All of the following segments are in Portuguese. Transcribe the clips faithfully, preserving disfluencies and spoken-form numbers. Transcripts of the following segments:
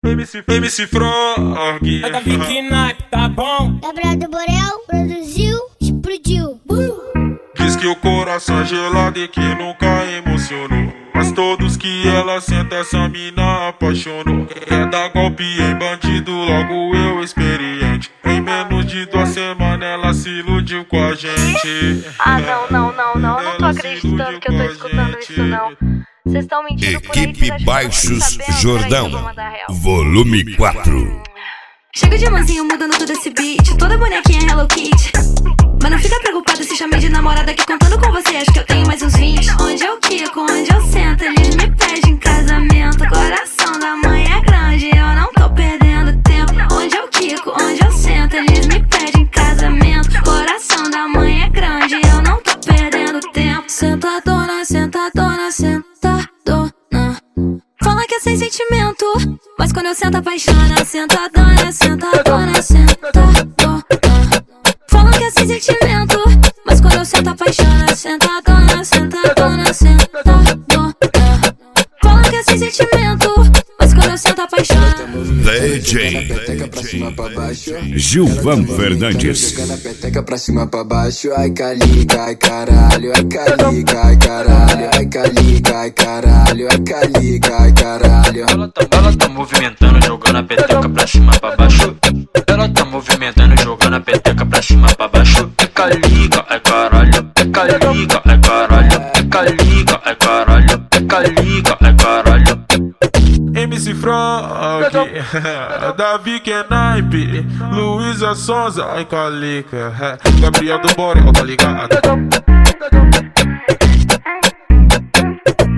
M C, M C Frog. É da Vicky, tá bom? Gabriel do Borel produziu, explodiu. Uh! Diz que o coração é gelado e que nunca emocionou, mas todos que ela senta essa mina apaixonou. É dar golpe em bandido, logo eu experiente. Em menos de duas semanas ela se iludiu com a gente. Ah, não, não, não, não, eu não tô acreditando que eu tô escutando isso, não. Vocês estão mentindo por aí. Equipe Baixos Jordão, volume quatro. Chega de mansinho mudando todo esse beat, toda bonequinha Hello Kitty. Mas não fica preocupada se chamei de namorada, que contando com você acho que eu tenho mais uns vinte. Onde eu quico, onde eu sento, eles me pedem casamento. Coração da mãe é grande, eu não tô perdendo tempo. Onde eu quico, onde eu sento, eles me pedem casamento. Coração da mãe é grande, eu não tô perdendo tempo. Sentadona, sentadona, sentadona. Fala que é sem sentimento, mas quando eu sento apaixona. Sentadona, sentadona, sentadona. Fala que é sem sentimento, mas quando eu sento apaixona. Sentadona, sentadona, sentadona. Fala que é sem sentimento, mas quando eu sento apaixona. D J Gilvan Fernandes. Joga na peteca pra cima pra baixo. Ai calica, ai caralho. Ai calica, ai caralho. Ai calica, ai caralho. Ai calica, ai caralho. Ela tá, ela tá movimentando, jogando a peteca pra cima pra baixo. Ela tá movimentando, jogando a peteca pra cima pra baixo. É calica, ai caralho. É calica, ai caralho. É calica, ai caralho. É calica, ai caralho. M C Frog, Davi Kenaipe, Luísa Sonza, ai calica, Gabriel do Borel, tá ligado?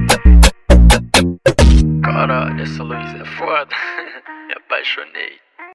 Caralho, essa Luísa é foda. Me apaixonei.